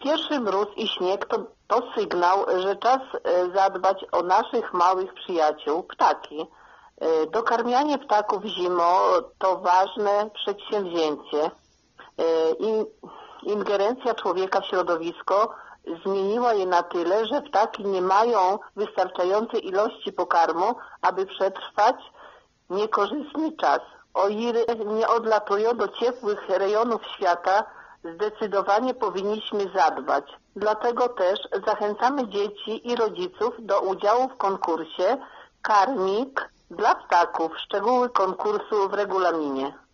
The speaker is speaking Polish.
Pierwszy mróz i śnieg to sygnał, że czas zadbać o naszych małych przyjaciół, ptaki. Dokarmianie ptaków zimą to ważne przedsięwzięcie. Ingerencja człowieka w środowisko zmieniła je na tyle, że ptaki nie mają wystarczającej ilości pokarmu, aby przetrwać niekorzystny czas. O ile nie odlatują do ciepłych rejonów świata, zdecydowanie powinniśmy zadbać. Dlatego też zachęcamy dzieci i rodziców do udziału w konkursie Karmik dla ptaków. Szczegóły konkursu w regulaminie.